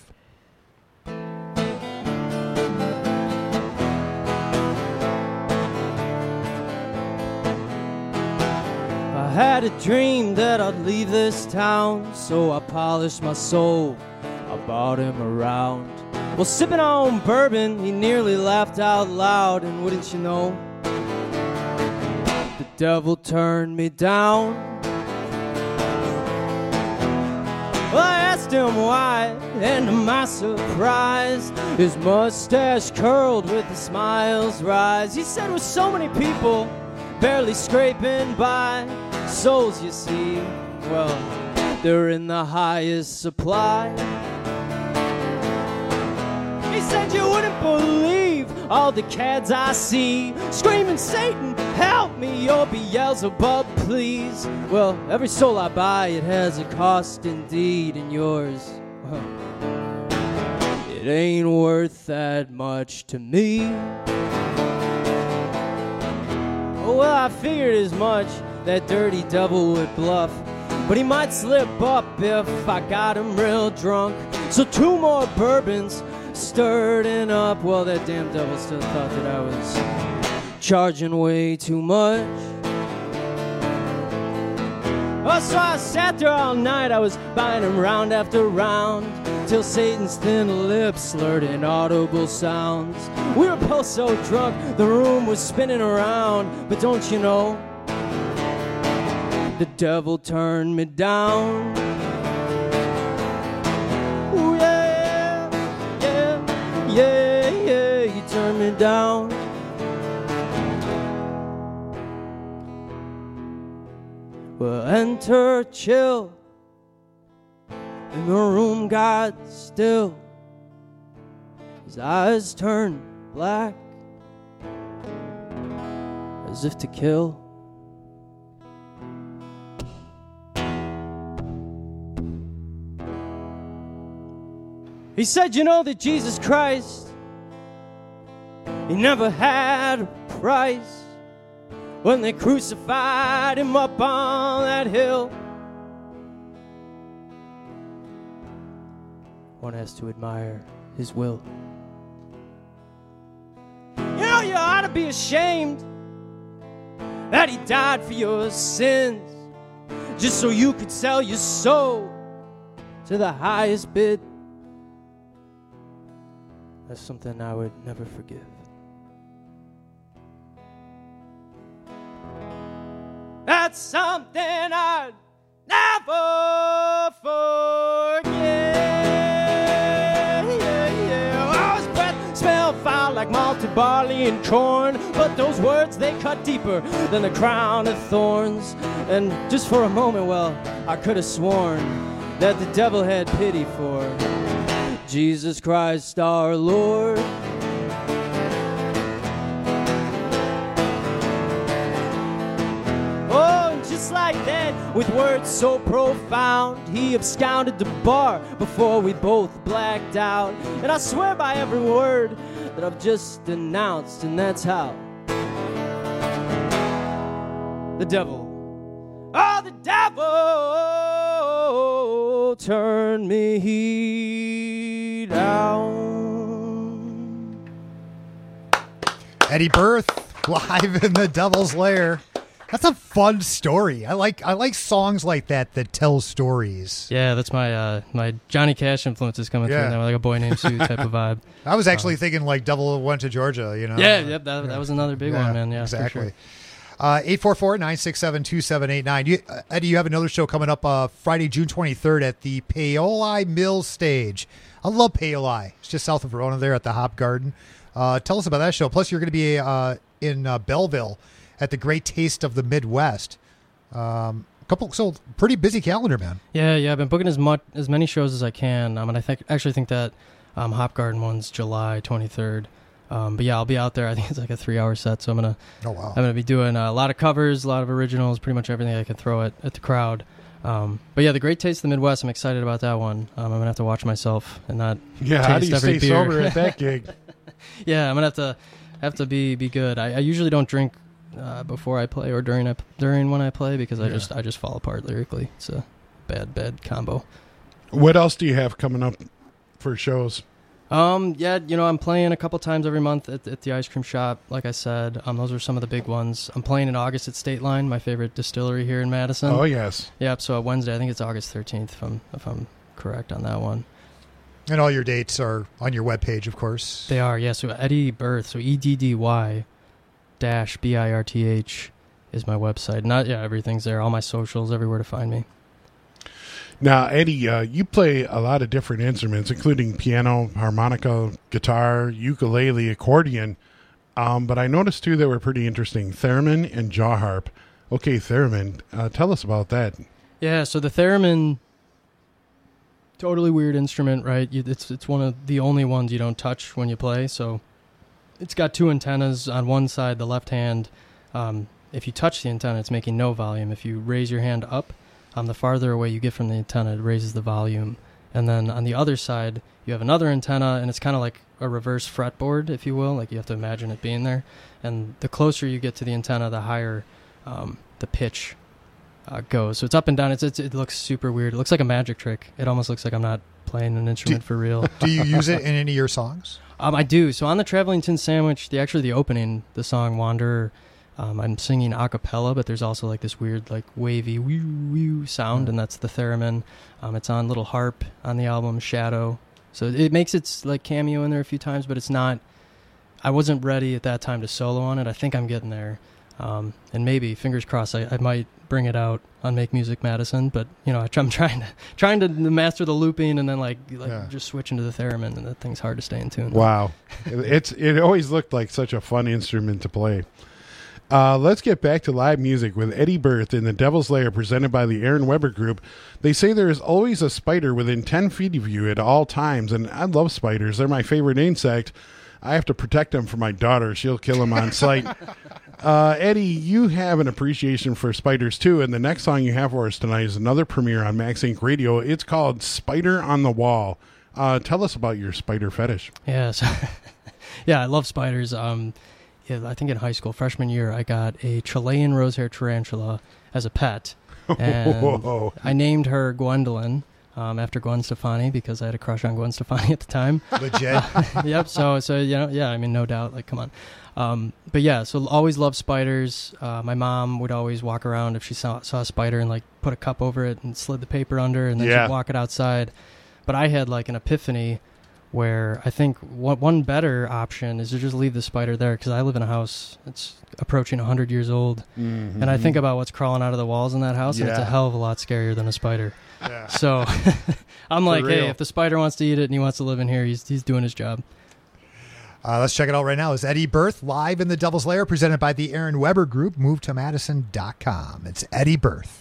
I had a dream that I'd leave this town, so I polished my soul, I bought him around. Well, sipping on bourbon, he nearly laughed out loud, and wouldn't you know, the devil turned me down. Well, I asked him why, and to my surprise, his mustache curled with a smile's rise. He said with so many people barely scraping by, souls you see, well, they're in the highest supply. He said you wouldn't believe all the cads I see screaming, Satan, help me, or Beelzebub, please. Well, every soul I buy, it has a cost indeed, and yours, well, it ain't worth that much to me. Well, I figured as much, that dirty devil would bluff, but he might slip up if I got him real drunk. So two more bourbons stirred it up. Well, that damn devil still thought that I was charging way too much. Oh, so I sat there all night, I was buying him round after round, till Satan's thin lips slurred inaudible sounds. We were both so drunk, the room was spinning around. But don't you know, the devil turned me down. Ooh, yeah, yeah, yeah, yeah, you turned me down. Well, enter chill, and the room got still. His eyes turned black, as if to kill. He said, you know that Jesus Christ, he never had a price when they crucified him up on that hill. One has to admire his will. You know, you ought to be ashamed that he died for your sins, just so you could sell your soul to the highest bid. That's something I would never forgive. That's something I'd never forget. Yeah, yeah. Oh, his breath smelled foul like malted barley and corn, but those words, they cut deeper than the crown of thorns. And just for a moment, well, I could have sworn that the devil had pity for Jesus Christ our Lord. Oh, and just like that, with words so profound, he absconded the bar before we both blacked out. And I swear by every word that I've just announced, and that's how the devil, oh, the devil turned me down. Eddie Berth, live in the Devil's Lair. That's a fun story. I like I like songs like that that tell stories. Yeah, that's my uh, my Johnny Cash influences coming Yeah. through now, like a Boy Named Sue type of vibe. I was actually thinking like Devil Went to Georgia, you know? Yeah, yep, that, that was another big one, man. Yeah, for exactly. sure. Uh, eight four four, nine six seven, two seven eight nine. You, uh, Eddie, you have another show coming up uh, Friday, June twenty-third at the Paoli Mills stage. I love Paoli. It's just south of Verona there at the Hop Garden. Uh, tell us about that show. Plus, you're going to be uh, in uh, Belleville at the Great Taste of the Midwest. Um, a couple, so pretty busy calendar, man. Yeah, yeah. I've been booking as much as many shows as I can. Um, and I think actually think that um, Hop Garden one's July twenty-third. Um, but yeah, I'll be out there. I think it's like a three-hour set, so I'm gonna. Oh wow. I'm gonna be doing uh, a lot of covers, a lot of originals, pretty much everything I can throw at, at the crowd. Um, but yeah, the Great Taste of the Midwest. I'm excited about that one. Um, I'm gonna have to watch myself and not. Yeah, taste how do you every stay beer. sober at that gig? Yeah, I'm gonna have to have to be be good. I, I usually don't drink uh, before I play or during I, during when I play because I Yeah. just I just fall apart lyrically. It's a bad bad combo. What else do you have coming up for shows? Um, yeah, you know, I'm playing a couple times every month at, at the ice cream shop. Like I said, um, those are some of the big ones. I'm playing in August at State Line, my favorite distillery here in Madison. Oh, yes. Yep. So Wednesday, I think it's August thirteenth, if I'm if I'm correct on that one. And all your dates are on your webpage, of course. They are, yeah. So Eddie Birth, so E D D Y dash B I R T H is my website. Not yeah, everything's there. All my socials, everywhere to find me. Now, Eddie, uh, you play a lot of different instruments, including piano, harmonica, guitar, ukulele, accordion. Um, but I noticed, too, that were pretty interesting. Theremin and jaw harp. Okay, theremin. Uh, tell us about that. Yeah, so the theremin, totally weird instrument, right? You, it's it's one of the only ones you don't touch when you play. So it's got two antennas on one side, the left hand. Um, if you touch the antenna, it's making no volume. If you raise your hand up, Um, the farther away you get from the antenna, it raises the volume. And then on the other side, you have another antenna, and it's kind of like a reverse fretboard, if you will. Like you have to imagine it being there. And the closer you get to the antenna, the higher um, the pitch uh, goes. So it's up and down. It's, it's It looks super weird. It looks like a magic trick. It almost looks like I'm not playing an instrument Do- for real. Do you use it in any of your songs? Um, I do. So on the Traveling Tin Sandwich, the actually the opening, the song Wanderer, Um, I'm singing a cappella, but there's also like this weird, like wavy wee wee sound, and that's the theremin. Um, it's on little harp on the album Shadow, so it makes its like cameo in there a few times, but it's not. I wasn't ready at that time to solo on it. I think I'm getting there, um, and maybe fingers crossed, I, I might bring it out on Make Music Madison. But you know, I, I'm trying to trying to master the looping, and then like like Yeah. just switch into the theremin, and that thing's hard to stay in tune. Wow. it's It always looked like such a fun instrument to play. Uh, let's get back to live music with Eddie Birth in the Devil's Lair presented by the Aaron Weber Group. They say there is always a spider within ten feet of you at all times, and I love spiders. They're my favorite insect. I have to protect them from my daughter. She'll kill them on sight. uh, Eddie, you have an appreciation for spiders, too, and the next song you have for us tonight is another premiere on Max Inc Radio. It's called Spider on the Wall. Uh, tell us about your spider fetish. Yeah, so yeah, I love spiders. Um, yeah, I think in high school, freshman year, I got a Chilean rosehair tarantula as a pet, and Whoa. I named her Gwendolyn um, after Gwen Stefani because I had a crush on Gwen Stefani at the time. Legit. Yep. So, so you know, yeah. I mean, no doubt. Like, come on. Um, but yeah, so always loved spiders. Uh, my mom would always walk around if she saw, saw a spider and like put a cup over it and slid the paper under, and then Yeah. she'd walk it outside. But I had like an epiphany where I think one, one better option is to just leave the spider there, because I live in a house that's approaching one hundred years old, Mhm. and I think about what's crawling out of the walls in that house, and it's a Yeah. hell of a lot scarier than a spider. Yeah. So I'm For like, hey, real. if the spider wants to eat it and he wants to live in here, he's he's doing his job. Uh, let's check it out right now. It's Eddie Birth live in the Devil's Lair, presented by the Aaron Weber Group. Move to Madison dot com. It's Eddie Birth.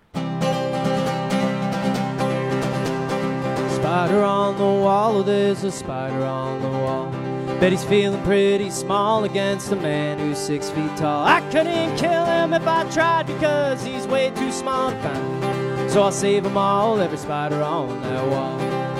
Spider on the wall, oh, there's a spider on the wall. Bet he's feeling pretty small against a man who's six feet tall. I couldn't kill him if I tried because he's way too small to find. So I'll save them all, every spider on that wall.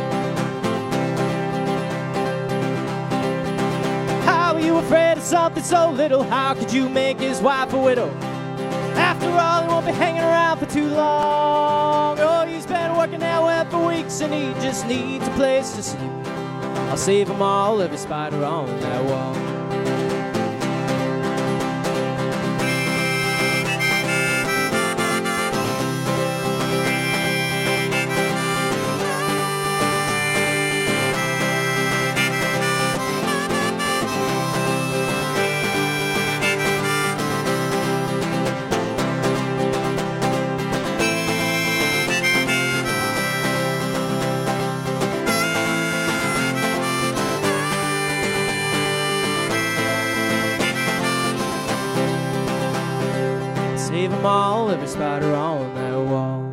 How are you afraid of something so little? How could you make his wife a widow? After all, he won't be hanging around for too long. Oh, he's been working that web for weeks and he just needs a place to sleep. I'll save them all, every spider on that wall. save them all, every spider on that wall.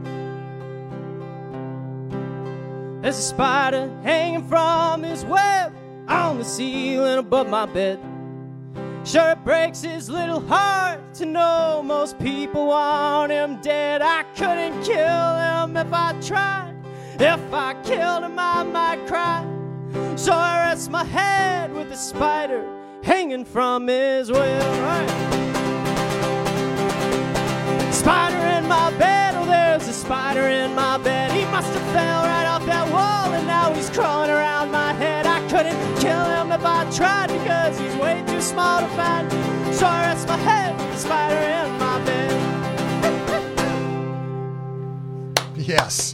There's a spider hanging from his web on the ceiling above my bed. Sure, it breaks his little heart to know most people want him dead. I couldn't kill him if I tried. If I killed him, I might cry. So I rest my head with the spider hanging from his web. Right. Spider in my bed, oh, there's a spider in my bed. He must have fell right off that wall, and now he's crawling around my head. I couldn't kill him if I tried, because he's way too small to find. So I rest my head with the spider in my bed. Yes.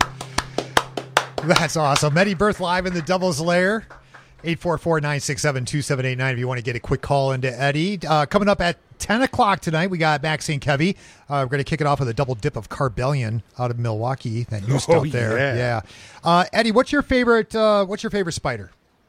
That's awesome. Eddie Berth live in the Devil's Lair. eight four four, nine six seven, two seven eight nine if you want to get a quick call into Eddie. Uh, coming up at ten o'clock tonight, we got Max and Kevy. Uh, we're going to kick it off with a double dip of Carbellion out of Milwaukee. That new Oh, stuff there. yeah. Yeah. Uh, Eddie, what's your favorite uh, What's your favorite spider?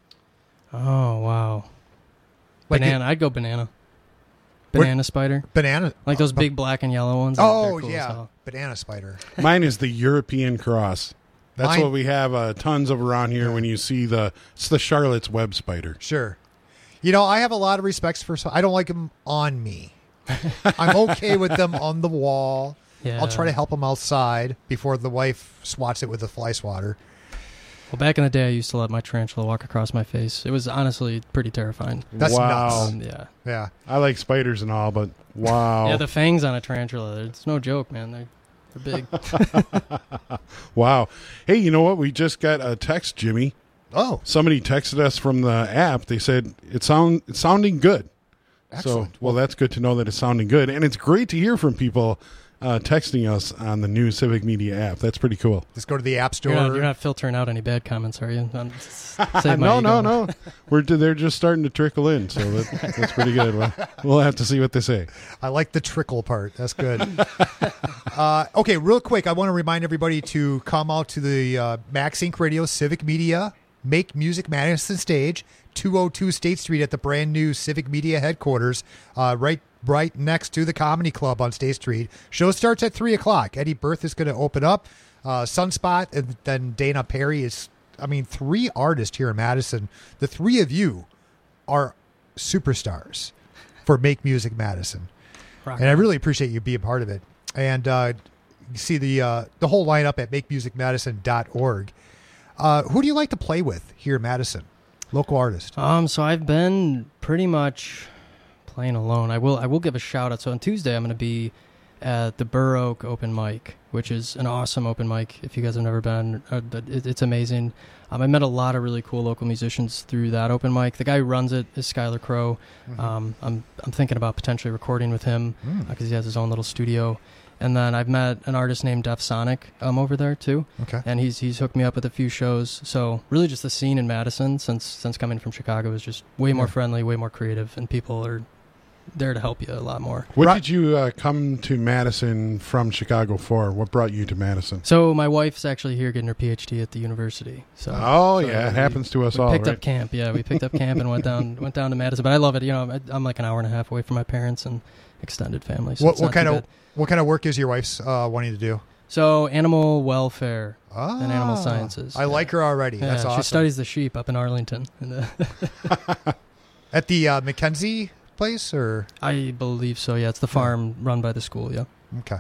Oh, wow. Like Banana. it- I'd go banana. What- Banana spider. Banana? Like those big black and yellow ones. Oh, They're cool as yeah. hell. Banana spider. Mine is the European cross. That's Mine- what we have uh, tons of around here. When you see the, it's the Charlotte's Web spider. Sure. You know, I have a lot of respects for. I don't like them on me. I'm okay with them on the wall. Yeah. I'll try to help them outside before the wife swats it with a fly swatter. Well, back in the day, I used to let my tarantula walk across my face. It was honestly pretty terrifying. That's wow. nuts. Um, yeah. Yeah. I like spiders and all, but wow. Yeah, the fangs on a tarantula, it's no joke, man. They're, they're big. Wow. Hey, you know what? We just got a text, Jimmy. Oh. Somebody texted us from the app. They said it sound it's sounding good. Excellent. So, well, that's good to know that it's sounding good. And it's great to hear from people uh, texting us on the new Civic Media app. That's pretty cool. Just go to the App Store. You're not, you're not filtering out any bad comments, are you? I'm just- save my no, ego. no, no. We're they're just starting to trickle in, so that, that's pretty good. We'll, we'll have to see what they say. I like the trickle part. That's good. uh, okay, real quick, I want to remind everybody to come out to the uh, Max Inc Radio Civic Media Make Music Madison stage, two oh two State Street at the brand new Civic Media headquarters, uh, right right next to the Comedy Club on State Street. Show starts at three o'clock. Eddie Berth is going to open up. Uh, Sunspot, and then Dana Perry is, I mean, three artists here in Madison. The three of you are superstars for Make Music Madison. Rock And I on. really appreciate you being part of it. And uh, you see the uh, the whole lineup at make music madison dot org. Uh, who do you like to play with here in Madison? Local artist. Um, so I've been pretty much playing alone. I will I will give a shout out. So on Tuesday I'm going to be at the Burr Oak Open Mic, which is an awesome open mic. If you guys have never been, uh, it, it's amazing. Um, I met a lot of really cool local musicians through that open mic. The guy who runs it is Skylar Crow. Mhm. Um, I'm I'm thinking about potentially recording with him because Mm. he has his own little studio. And then I've met an artist named Def Sonic um, over there too. Okay. And he's he's hooked me up with a few shows. So really, just the scene in Madison since since coming from Chicago is just way more Yeah. friendly, way more creative, and people are there to help you a lot more. What did you uh, come to Madison from Chicago for? What brought you to Madison? So my wife's actually here getting her P H D at the university. So Oh, so yeah, it we- happens to us we all, Picked right? up camp, yeah. We picked up camp and went down went down to Madison. But I love it. You know, I- I'm like an hour and a half away from my parents and extended family. So what it's what not kind too of bad. what kind of work is your wife's uh, wanting to do? So animal welfare and animal Ah, sciences. I like her already. Yeah, That's she awesome. studies the sheep up in Arlington. In the At the uh, Mackenzie place, or I believe so. Yeah, it's the farm run by the school. Yeah. Okay.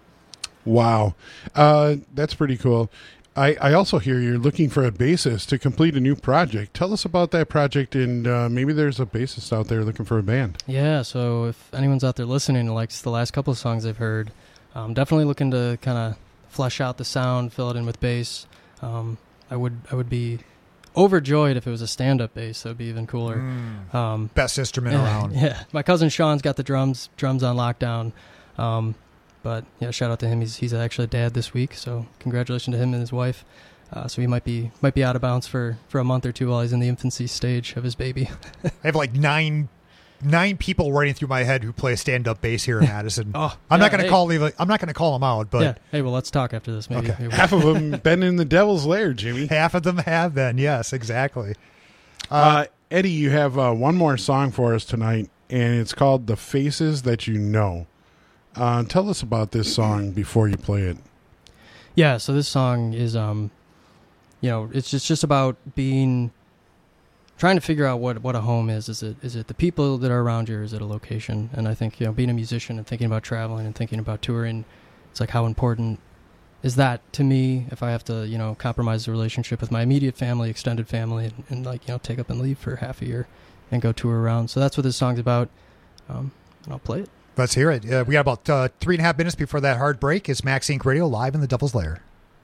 Wow. Uh, that's pretty cool. I, I also hear you're looking for a bassist to complete a new project. Tell us about that project, and uh, maybe there's a bassist out there looking for a band. Yeah, so if anyone's out there listening and likes the last couple of songs they've heard, I'm definitely looking to kind of flesh out the sound, fill it in with bass. Um, I would I would be overjoyed if it was a stand-up bass. That would be even cooler. Mm. Um, Best instrument yeah, around. Yeah, my cousin Sean's got the drums drums on lockdown. Um, but yeah, shout out to him. He's he's actually a dad this week, so congratulations to him and his wife. Uh, so he might be might be out of bounds for, for a month or two while he's in the infancy stage of his baby. I have like nine nine people running through my head who play stand up bass here in Madison. Oh, I'm yeah, not going to hey. call leave. I'm not going to call them out, but yeah. Hey, well, let's talk after this. Maybe, Okay. maybe Half of them been in the Devil's Lair, Jimmy. half of them have been. Yes, exactly. Uh, Eddie, you have uh, one more song for us tonight, and it's called "The Faces That You Know." Uh, tell us about this song before you play it. Yeah, so this song is, um, you know, it's just, just about being, trying to figure out what, what a home is. Is it is it the people that are around you, or is it a location? And I think, you know, being a musician and thinking about traveling and thinking about touring, it's like how important is that to me if I have to, you know, compromise the relationship with my immediate family, extended family, and, and like, you know, take up and leave for half a year and go tour around. So that's what this song's about, um, and I'll play it. Let's hear it. Uh, we got about uh, three and a half minutes before that hard break. It's Max Inc Radio live in the Devil's Lair.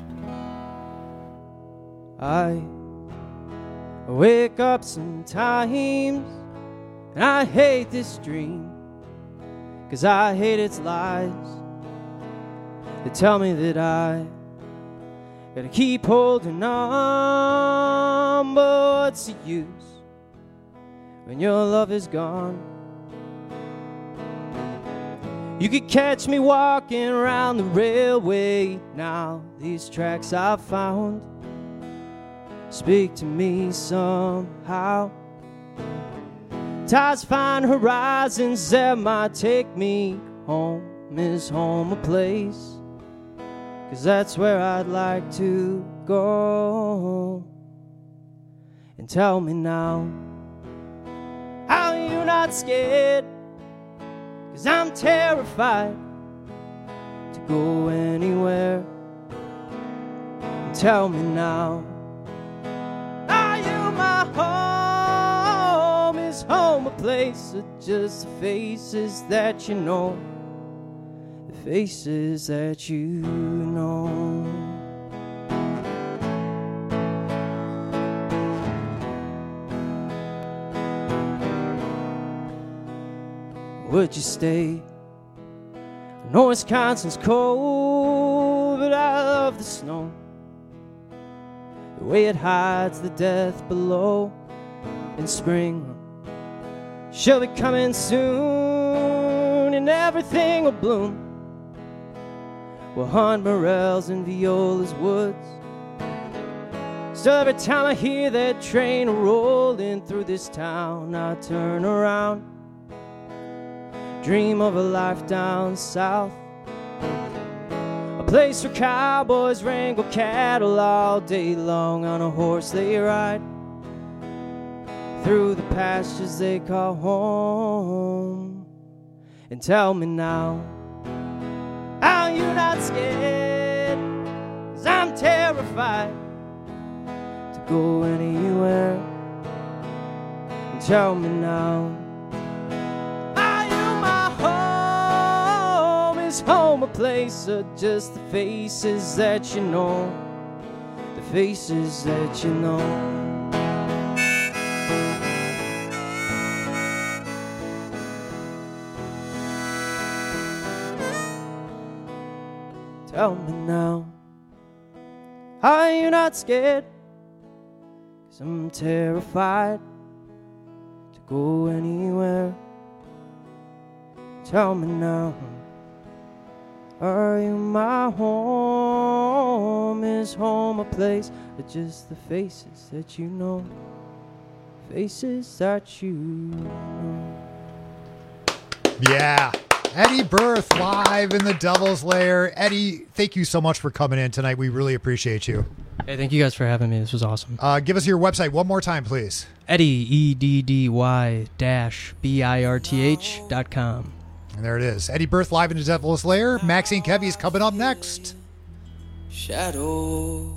I wake up sometimes and I hate this dream, 'cause I hate its lies. They tell me that I gotta keep holding on, but what's the use when your love is gone? You could catch me walking around the railway now. These tracks I've found speak to me somehow. Tides find horizons that might take me home. Is home a place? 'Cause that's where I'd like to go. And tell me now, how are you not scared? 'Cause I'm terrified to go anywhere. And tell me now, are you my home? Is home a place or just the faces that you know? The faces that you know. Would you stay? I know Wisconsin's cold, but I love the snow. The way it hides the death below. In spring, she'll be coming soon, and everything will bloom. We'll hunt morels in Viola's woods. Still, every time I hear that train rolling through this town, I turn around, dream of a life down south, a place where cowboys wrangle cattle all day long. On a horse they ride through the pastures they call home. And tell me now, are you not scared? 'Cause I'm terrified to go anywhere. And tell me now, is home a place or just the faces that you know? The faces that you know. Tell me now, are you not scared? 'Cause I'm terrified to go anywhere. Tell me now, are you my home? Is home a place or just the faces that you know? Faces that you know. Yeah. Eddie Berth live in the Devil's Lair. Eddie, thank you so much for coming in tonight. We really appreciate you. Hey, thank you guys for having me. This was awesome. Uh, give us your website one more time, please. Eddie, E D D Y dash B I R T H dot com. And there it is. Eddie Berth live in the Devil's Lair. Maxine Kevy is coming up next. Shadow.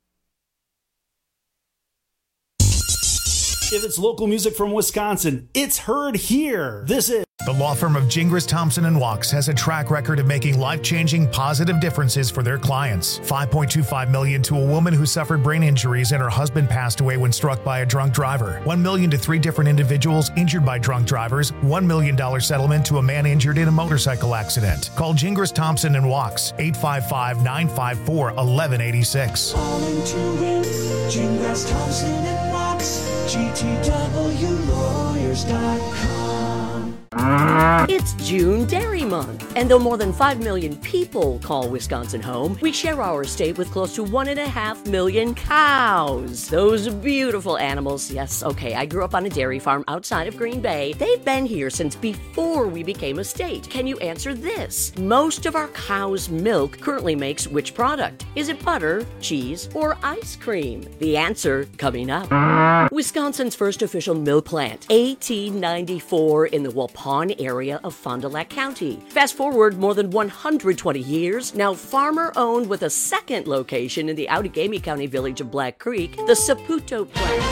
If it's local music from Wisconsin, it's heard here. This is The law firm of Gingras, Thompson and Wachs has a track record of making life-changing positive differences for their clients. five point two five million dollars to a woman who suffered brain injuries and her husband passed away when struck by a drunk driver. one million dollars to three different individuals injured by drunk drivers. one million dollars settlement to a man injured in a motorcycle accident. Call Gingras, Thompson and Wachs, eight five five, nine five four, one one eight six. Calling to win, Gingras, Thompson and Wachs, G T W lawyers dot com. It's June Dairy Month, and though more than five million people call Wisconsin home, we share our state with close to one and a half million cows. Those beautiful animals. Yes, okay, I grew up on a dairy farm outside of Green Bay. They've been here since before we became a state. Can you answer this? Most of our cow's milk currently makes which product? Is it butter, cheese, or ice cream? The answer coming up. Wisconsin's first official milk plant, eighteen ninety-four, in the Waupun area of Fond du Lac County. Fast forward more than one hundred twenty years, now farmer-owned with a second location in the Outagamie County village of Black Creek, the Saputo plant.